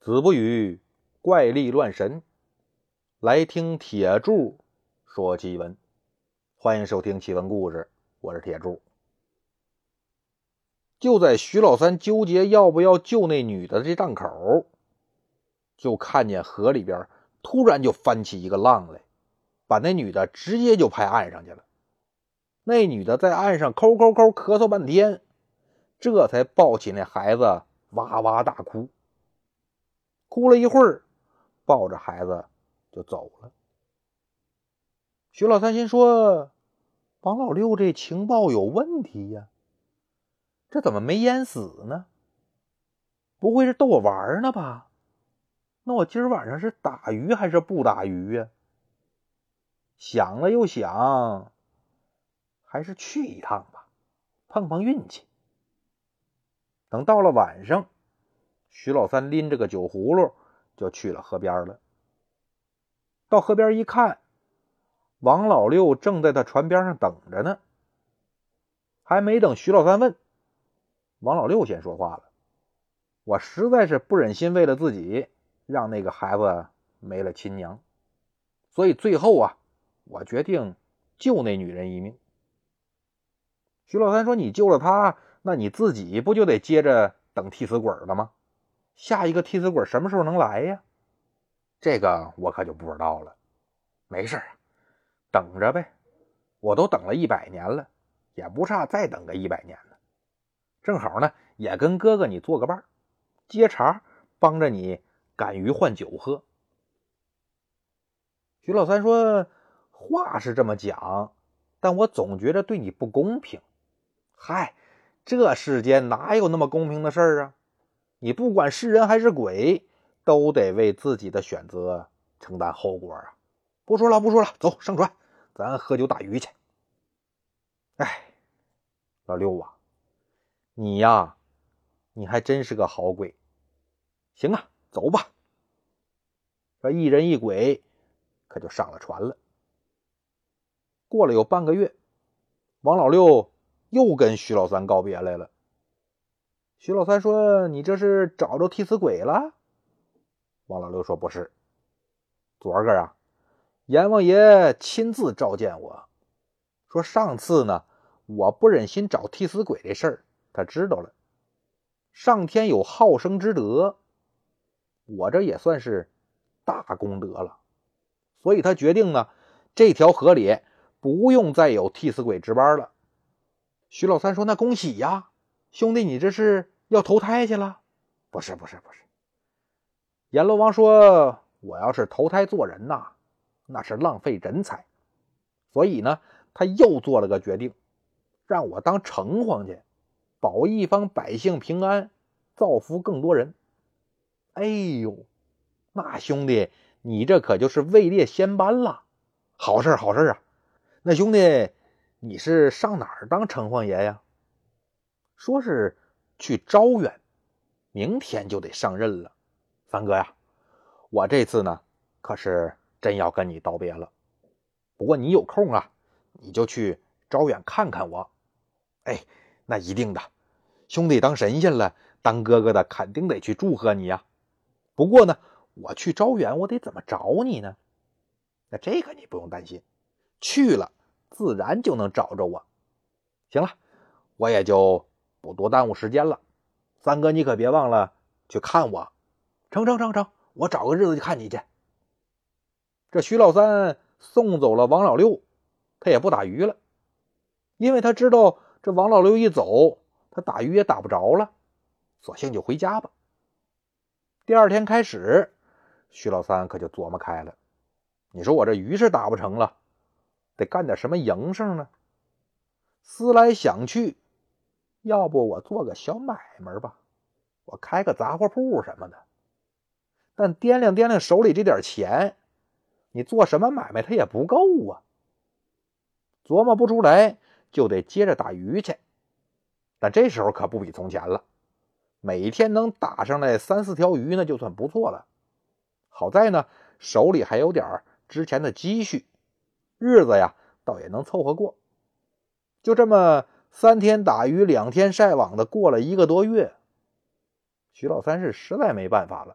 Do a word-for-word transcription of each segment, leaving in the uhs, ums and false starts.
子不语怪力乱神，来听铁柱说奇闻。欢迎收听奇闻故事，我是铁柱。就在徐老三纠结要不要救那女的这档口，就看见河里边突然就翻起一个浪来，把那女的直接就拍岸上去了。那女的在岸上抠抠抠咳嗽半天，这才抱起那孩子哇哇大哭。哭了一会儿，抱着孩子就走了。徐老三心说，王老六这情报有问题呀，这怎么没淹死呢？不会是逗我玩呢吧？那我今儿晚上是打鱼还是不打鱼呀？想了又想，还是去一趟吧，碰碰运气。等到了晚上，徐老三拎着个酒葫芦就去了河边了。到河边一看，王老六正在他船边上等着呢。还没等徐老三问，王老六先说话了：我实在是不忍心为了自己让那个孩子没了亲娘，所以最后啊，我决定救那女人一命。徐老三说，你救了她，那你自己不就得接着等替死鬼了吗？下一个替死鬼什么时候能来呀？这个我可就不知道了。没事，等着呗，我都等了一百年了，也不差再等个一百年呢。正好呢，也跟哥哥你做个伴，接茬帮着你赶鱼换酒喝。徐老三说，话是这么讲，但我总觉得对你不公平。嗨，这世间哪有那么公平的事儿啊？你不管是人还是鬼，都得为自己的选择承担后果啊！不说了不说了，走上船，咱喝酒打鱼去。哎，老六啊，你呀，你还真是个好鬼。行啊，走吧。这一人一鬼可就上了船了。过了有半个月，王老六又跟徐老三告别来了。徐老三说，你这是找着替死鬼了？王老六说，不是，昨儿个啊，阎王爷亲自召见我，说上次呢，我不忍心找替死鬼这事儿，他知道了。上天有好生之德，我这也算是大功德了，所以他决定呢，这条河里不用再有替死鬼值班了。徐老三说，那恭喜呀，兄弟，你这是要投胎去了？不是不是不是，阎罗王说，我要是投胎做人呐，那是浪费人才，所以呢，他又做了个决定，让我当城隍去，保一方百姓平安，造福更多人。哎呦，那兄弟，你这可就是位列仙班了，好事好事啊！那兄弟，你是上哪儿当城隍爷呀？说是去招远，明天就得上任了。三哥呀，我这次呢，可是真要跟你道别了。不过你有空啊，你就去招远看看我。哎，那一定的，兄弟当神仙了，当哥哥的肯定得去祝贺你呀。不过呢，我去招远，我得怎么找你呢？那这个你不用担心，去了自然就能找着我。行了，我也就不多耽误时间了。三哥，你可别忘了去看我。成成成成，我找个日子去看你去。这徐老三送走了王老六，他也不打鱼了，因为他知道这王老六一走，他打鱼也打不着了，索性就回家吧。第二天开始，徐老三可就琢磨开了，你说我这鱼是打不成了，得干点什么营生呢？思来想去，要不我做个小买卖吧，我开个杂货铺什么的。但掂量掂量手里这点钱，你做什么买卖它也不够啊。琢磨不出来，就得接着打鱼去。但这时候可不比从前了，每天能打上来三四条鱼那就算不错了。好在呢，手里还有点之前的积蓄，日子呀倒也能凑合过。就这么三天打鱼两天晒网的过了一个多月，徐老三是实在没办法了，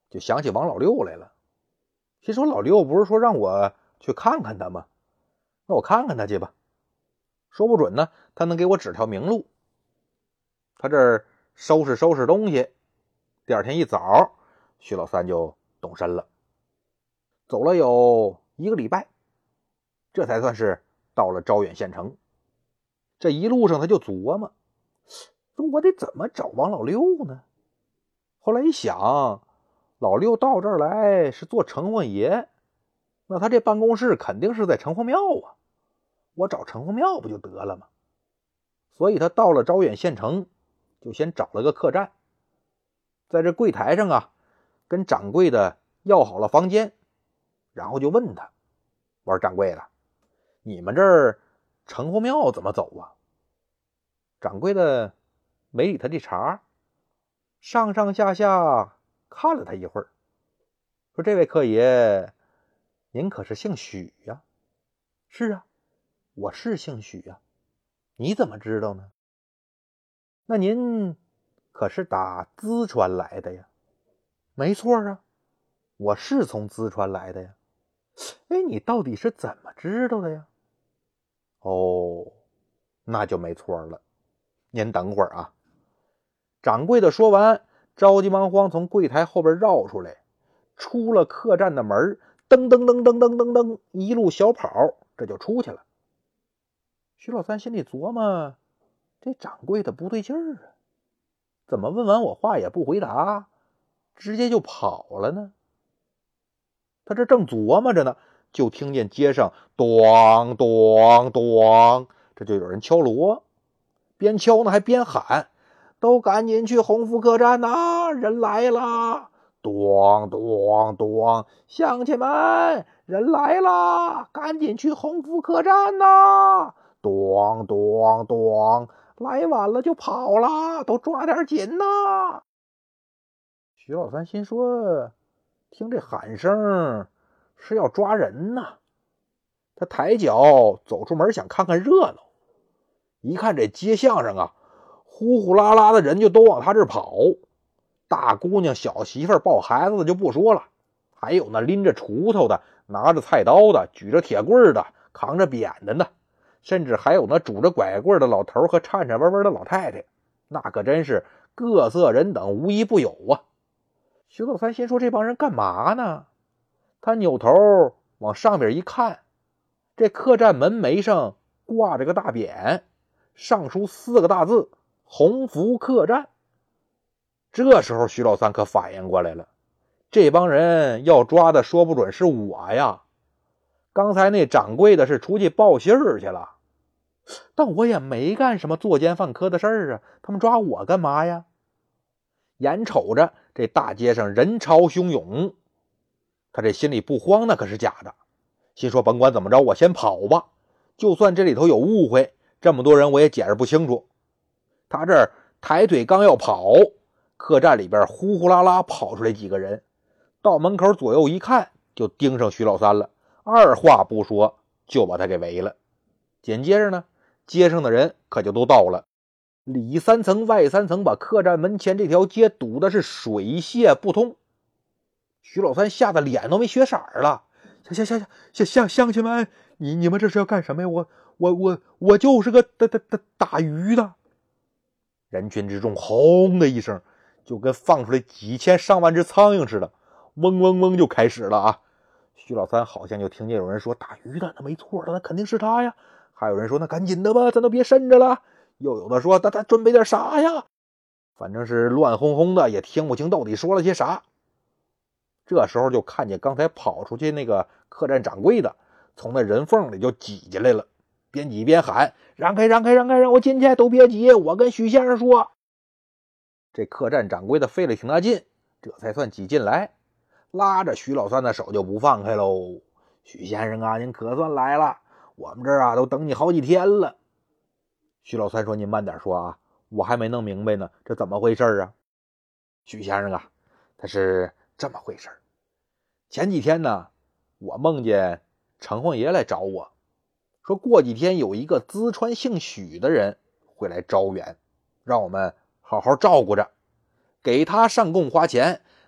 就想起王老六来了。心说老六不是说让我去看看他吗？那我看看他去吧，说不准呢他能给我指条明路。他这儿收拾收拾东西，第二天一早徐老三就动身了。走了有一个礼拜，这才算是到了招远县城。这一路上他就琢磨，说我得怎么找王老六呢？后来一想，老六到这儿来是做城隍爷，那他这办公室肯定是在城隍庙啊，我找城隍庙不就得了吗？所以他到了招远县城，就先找了个客栈，在这柜台上啊，跟掌柜的要好了房间，然后就问他，我说掌柜的，你们这儿城隍庙怎么走啊？掌柜的没理他这茬，上上下下看了他一会儿，说这位客爷，您可是姓许呀？是啊，我是姓许呀。你怎么知道呢？那您可是打淄川来的呀？没错啊，我是从淄川来的呀。哎，你到底是怎么知道的呀？哦，那就没错了。您等会儿啊。掌柜的说完，着急忙慌从柜台后边绕出来，出了客栈的门，噔噔噔噔噔噔噔，一路小跑，这就出去了。徐老三心里琢磨，这掌柜的不对劲儿啊，怎么问完我话也不回答，直接就跑了呢？他这正琢磨着呢，就听见街上咚咚咚，这就有人敲锣，边敲呢还边喊，都赶紧去鸿福客栈呐，人来了！咚咚咚，乡亲们，人来了，赶紧去鸿福客栈呐！咚咚咚，来晚了就跑了，都抓点紧呐！徐老三心说，听这喊声是要抓人呐。他抬脚走出门想看看热闹，一看这街巷上啊，呼呼啦啦的人就都往他这儿跑，大姑娘小媳妇抱孩子的就不说了，还有那拎着锄头的，拿着菜刀的，举着铁棍的，扛着扁担的，甚至还有那拄着拐棍的老头和颤颤巍巍的老太太，那可真是各色人等无一不有啊。徐老三心说，这帮人干嘛呢？他扭头往上边一看，这客栈门楣上挂着个大匾，上书四个大字，鸿福客栈。这时候徐老三可反应过来了，这帮人要抓的说不准是我呀，刚才那掌柜的是出去报信儿去了，但我也没干什么作奸犯科的事儿啊，他们抓我干嘛呀？眼瞅着这大街上人潮汹涌，他这心里不慌那可是假的，心说甭管怎么着，我先跑吧，就算这里头有误会，这么多人我也解释不清楚。他这儿抬腿刚要跑，客栈里边呼呼啦啦跑出来几个人，到门口左右一看，就盯上徐老三了，二话不说就把他给围了。紧接着呢，街上的人可就都到了，里三层外三层，把客栈门前这条街堵的是水泄不通。徐老三吓得脸都没血色了，乡乡乡乡乡乡亲们，你你们这是要干什么呀？我我我我就是个打打打打鱼的。人群之中轰的一声，就跟放出来几千上万只苍蝇似的，嗡嗡嗡就开始了啊！徐老三好像就听见有人说打鱼的，那没错的，那肯定是他呀。还有人说那赶紧的吧，咱都别渗着了。又有的说他他准备点啥呀？反正是乱哄哄的，也听不清到底说了些啥。这时候就看见刚才跑出去那个客栈掌柜的从那人缝里就挤进来了，边挤边喊，让开让开让开，让我进去，都别挤，我跟许先生说。这客栈掌柜的费了挺大劲，这才算挤进来，拉着徐老三的手就不放开喽。许先生啊，您可算来了，我们这儿啊都等你好几天了。徐老三说，您慢点说啊，我还没弄明白呢，这怎么回事啊？许先生啊，他是这么回事，前几天呢，我梦见城隍爷来找我，说过几天有一个淄川姓许的人会来招远，让我们好好照顾着，给他上供花钱，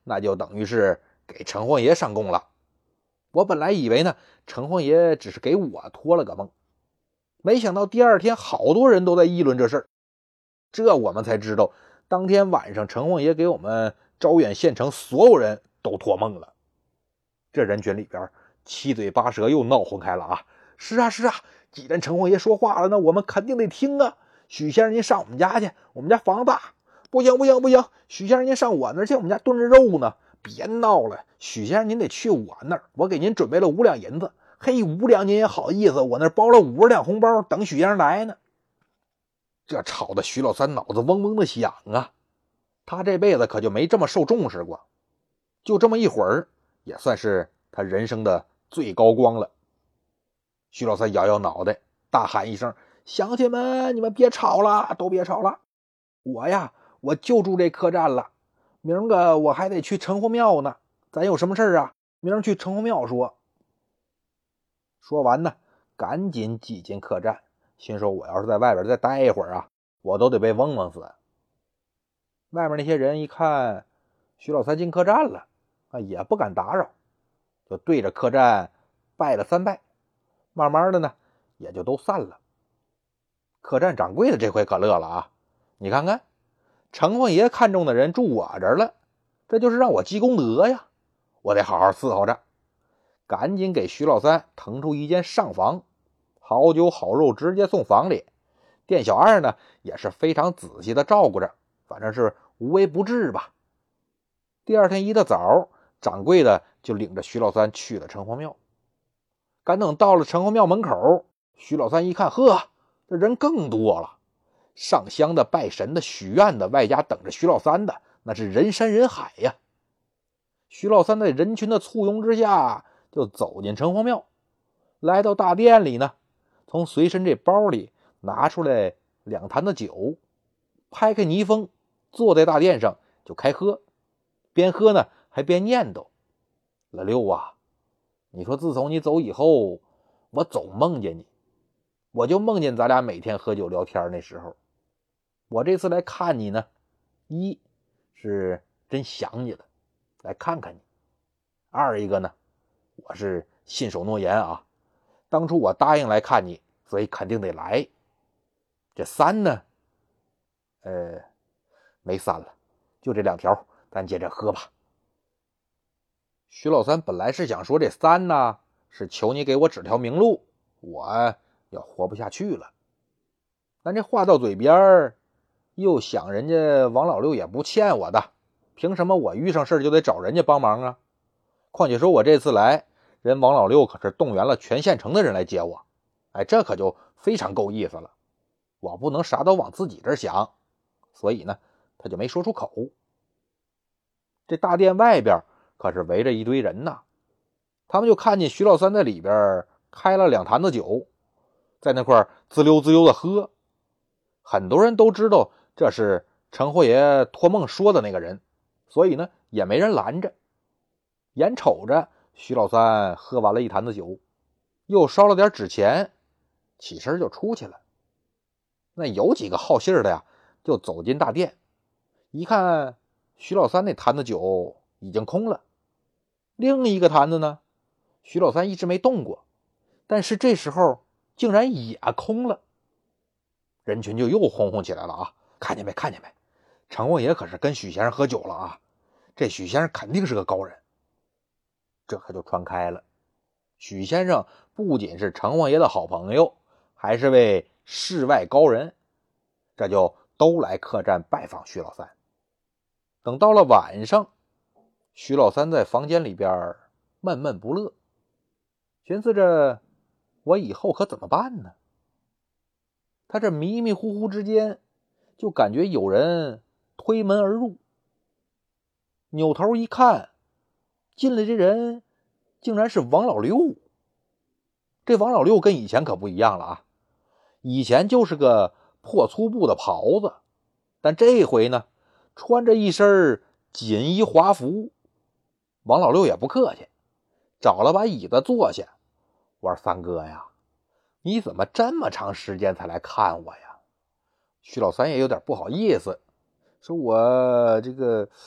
那就等于是给城隍爷上供了。我本来以为呢，城隍爷只是给我托了个梦，没想到第二天好多人都在议论这事儿。这我们才知道，当天晚上城隍爷给我们招远县城所有人都托梦了。这人群里边七嘴八舌又闹混开了啊！是啊是啊，既然城隍爷说话了，那我们肯定得听啊！许先生您上我们家去，我们家房子大。不行不行不行，许先生您上我那儿去，我们家炖着肉呢。别闹了，许先生您得去我那儿，我给您准备了五两银子。嘿，五两您也好意思，我那儿包了五十两红包，等许先生来呢。这吵得徐老三脑子嗡嗡的响啊，他这辈子可就没这么受重视过，就这么一会儿，也算是他人生的最高光了。徐老三摇摇脑袋，大喊一声：乡亲们，你们别吵了，都别吵了，我呀我就住这客栈了，明儿个我还得去城隍庙呢，咱有什么事啊，明儿去城隍庙说。说完呢，赶紧挤进客栈，心说我要是在外边再待一会儿啊，我都得被嗡嗡死。外面那些人一看徐老三进客栈了啊，也不敢打扰，就对着客栈拜了三拜，慢慢的呢也就都散了。客栈掌柜的这回可乐了啊，你看看城隍爷看中的人住我这儿了，这就是让我积功德呀，我得好好伺候着。赶紧给徐老三腾出一间上房，好酒好肉直接送房里。店小二呢也是非常仔细的照顾着，反正是无微不至吧。第二天一大早，掌柜的就领着徐老三去了城隍庙。赶等到了城隍庙门口，徐老三一看，呵，这人更多了，上香的、拜神的、许愿的，外加等着徐老三的，那是人山人海呀。徐老三在人群的簇拥之下就走进城隍庙，来到大殿里呢，从随身这包里拿出来两坛子酒，拍开泥封，坐在大殿上就开喝，边喝呢还边念叨：老六啊，你说自从你走以后，我总梦见你，我就梦见咱俩每天喝酒聊天那时候。我这次来看你呢，一是真想你了，来看看你；二一个呢，我是信守诺言啊，当初我答应来看你，所以肯定得来。这三呢，呃，没三了，就这两条，咱接着喝吧。徐老三本来是想说这三呢，是求你给我指条明路，我要活不下去了。但这话到嘴边，又想人家王老六也不欠我的，凭什么我遇上事就得找人家帮忙啊？况且说我这次来，人王老六可是动员了全县城的人来接我，哎，这可就非常够意思了。我不能啥都往自己这儿想，所以呢，他就没说出口。这大殿外边可是围着一堆人呐，他们就看见徐老三在里边开了两坛子酒，在那块滋溜滋溜的喝。很多人都知道这是城隍爷托梦说的那个人，所以呢也没人拦着。眼瞅着徐老三喝完了一坛子酒，又烧了点纸钱，起身就出去了。那有几个好信儿的呀，就走进大殿，一看徐老三那坛子酒已经空了，另一个坛子呢，徐老三一直没动过，但是这时候竟然也空了。人群就又轰轰起来了啊！看见没？看见没？城隍爷可是跟许先生喝酒了啊！这许先生肯定是个高人。这可就传开了，许先生不仅是城隍爷的好朋友，还是位世外高人，这就都来客栈拜访徐老三。等到了晚上，徐老三在房间里边闷闷不乐，寻思着我以后可怎么办呢？他这迷迷糊糊之间，就感觉有人推门而入，扭头一看，进来这人竟然是王老六。这王老六跟以前可不一样了啊，以前就是个破粗布的袍子，但这回呢，穿着一身锦衣华服。王老六也不客气，找了把椅子坐下，我说三哥呀，你怎么这么长时间才来看我呀？徐老三也有点不好意思，说我这个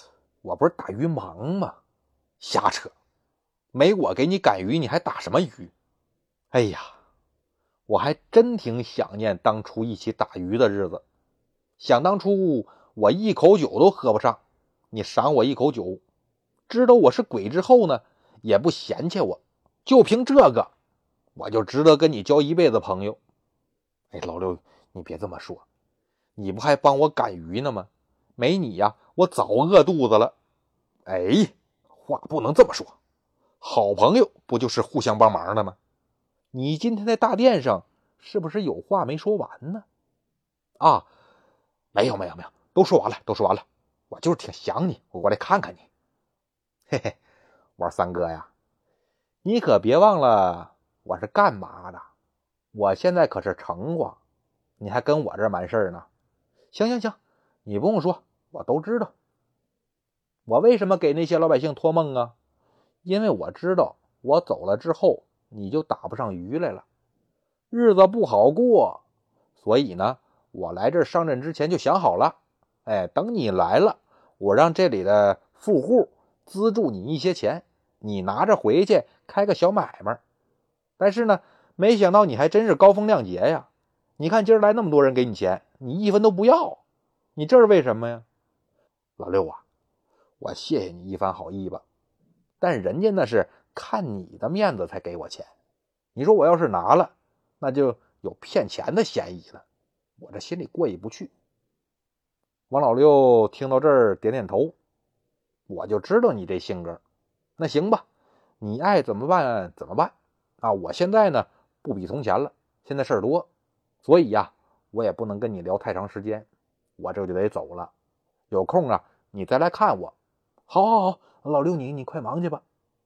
我不是打鱼忙吗？瞎扯，没我给你赶鱼，你还打什么鱼？哎呀，我还真挺想念当初一起打鱼的日子。想当初我一口酒都喝不上，你赏我一口酒，知道我是鬼之后呢，也不嫌弃我，就凭这个，我就值得跟你交一辈子朋友。哎，老六，你别这么说，你不还帮我赶鱼呢吗？没你呀，我早饿肚子了。哎，话不能这么说，好朋友不就是互相帮忙的吗？你今天在大殿上是不是有话没说完呢？啊，没有没有没有，都说完了都说完了，我就是挺想你，我过来看看你。嘿嘿，我说三哥呀，你可别忘了我是干嘛的，我现在可是城隍，你还跟我这儿瞒事儿呢。行行行，你不用说，我都知道。我为什么给那些老百姓托梦啊？因为我知道我走了之后你就打不上鱼来了，日子不好过，所以呢我来这儿上任之前就想好了，哎，等你来了，我让这里的富户资助你一些钱，你拿着回去开个小买卖。但是呢没想到你还真是高风亮节呀，你看今儿来那么多人给你钱，你一分都不要，你这是为什么呀？老六啊，我谢谢你一番好意吧，但人家那是看你的面子才给我钱，你说我要是拿了，那就有骗钱的嫌疑了，我这心里过意不去。王老六听到这儿点点头，我就知道你这性格，那行吧，你爱怎么办怎么办啊！我现在呢不比从前了，现在事儿多，所以呀我也不能跟你聊太长时间，我这就得走了，有空啊你再来看我。好好好，老六你你快忙去吧。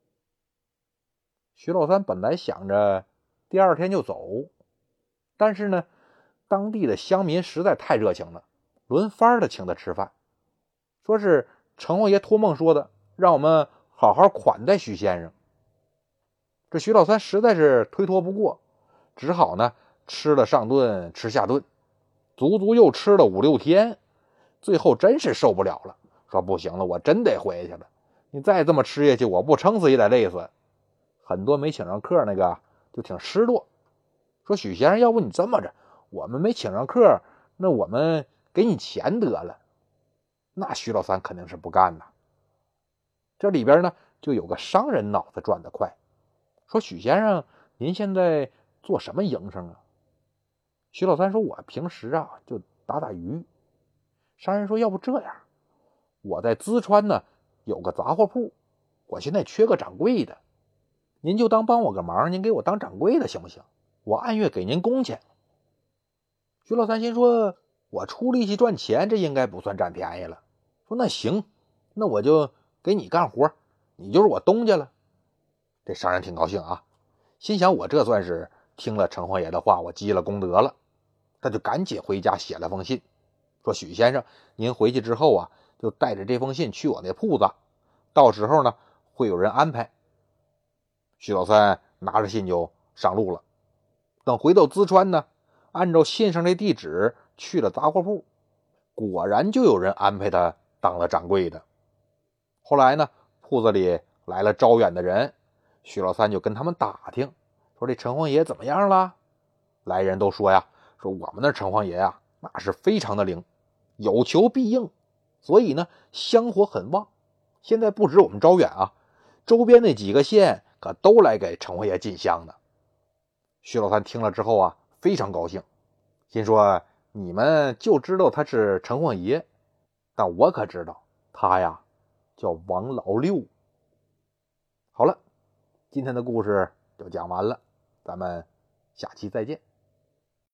徐老三本来想着第二天就走，但是呢当地的乡民实在太热情了，轮番的请他吃饭，说是城隍爷托梦说的，让我们好好款待徐先生。这徐老三实在是推脱不过，只好呢吃了上顿吃下顿，足足又吃了五六天，最后真是受不了了，说不行了，我真得回去了，你再这么吃下去，我不撑死也得累死。很多没请上客那个就挺失落，说许先生，要不你这么着，我们没请上客，那我们给你钱得了。那徐老三肯定是不干呐。这里边呢就有个商人脑子转得快，说许先生您现在做什么营生啊？徐老三说我平时啊就打打鱼。商人说要不这样，我在淄川呢有个杂货铺，我现在缺个掌柜的，您就当帮我个忙，您给我当掌柜的行不行？我按月给您工钱。徐老三心说我出力气赚钱，这应该不算占便宜了，说那行，那我就给你干活，你就是我东家了。这商人挺高兴啊，心想我这算是听了城隍爷的话，我积了功德了。他就赶紧回家写了封信，说许先生您回去之后啊，就带着这封信去我那铺子，到时候呢会有人安排。徐老三拿着信就上路了，等回到淄川呢，按照信上的地址去了杂货铺，果然就有人安排他当了掌柜的。后来呢铺子里来了招远的人，徐老三就跟他们打听，说这城隍爷怎么样了？来人都说呀，说我们那城隍爷呀那是非常的灵，有求必应，所以呢香火很旺，现在不止我们招远啊，周边那几个县可都来给城隍爷进香呢。徐老三听了之后啊非常高兴，心说你们就知道他是城隍爷，但我可知道他呀叫王老六。好了，今天的故事就讲完了，咱们下期再见。